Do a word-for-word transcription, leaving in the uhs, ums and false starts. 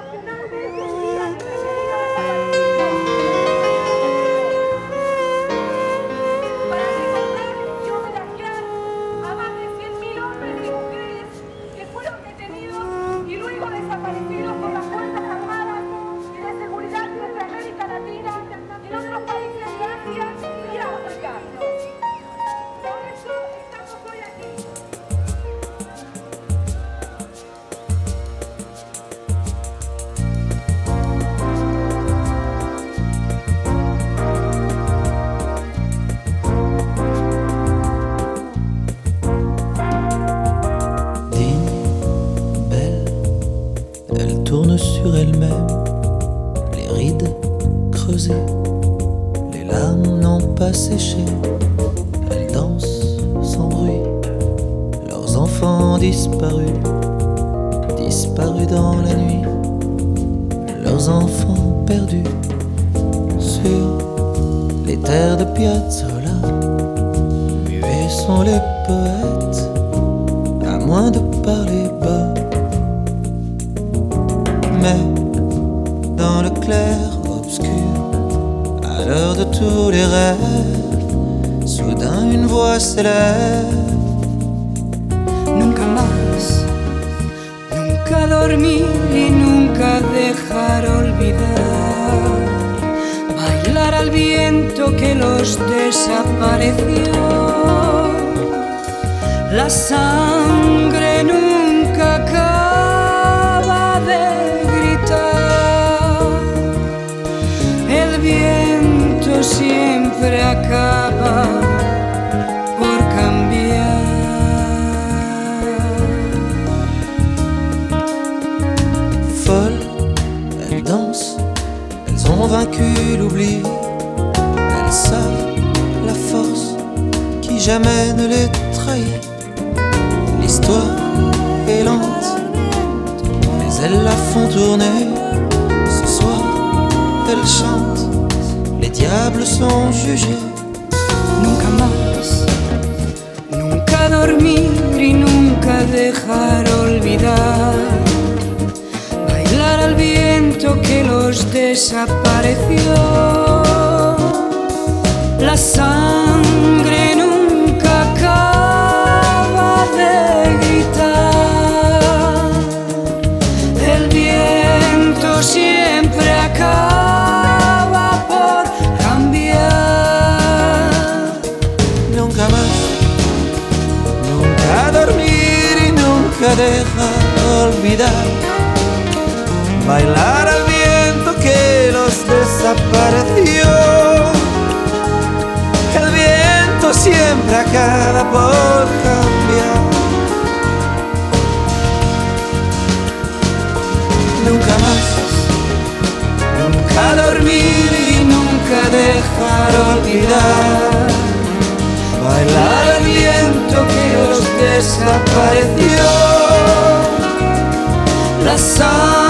nacionalmente un día que se dedica a desaparecidos. Para recordar y homenajear a más de cien mil hombres y mujeres que fueron detenidos y luego desaparecidos por las Fuerzas Armadas y de Seguridad de América Latina y de otros países de Asia y África. Por eso estamos hoy aquí. Elle tourne sur elle-même, les rides creusées, les larmes n'ont pas séché. Elle danse sans bruit, leurs enfants disparus, disparus dans la nuit, leurs enfants perdus sur les terres de Piazzolla. Muets sont les poètes, à moins de parler bas. Mais dans le clair obscur, à l'heure de tous les rêves, soudain une voix s'élève. Nunca más, nunca dormir y nunca dejar olvidar, bailar al viento que los desapareció. La sangre nunca acaba de gritar, el viento siempre acaba por cambiar. Folles, elles dansent, elles ont vaincu l'oubli, elles savent la force qui jamais ne les trahit. L'histoire est lente, mais elles la font tourner. Ce soir, elles chantent, les diables sont jugés. Nunca más, nunca dormir y nunca dejar olvidar, bailar al viento que los desapareció. La sangre nunca acaba de gritar, el viento siempre acaba por cambiar. Nunca más, nunca dormir y nunca dejar olvidar, bailar al viento que los desapareció. El viento siempre acaba por cambiar. Nunca más, nunca dormir y nunca dejar olvidar, bailar al viento que los desapareció. La sangre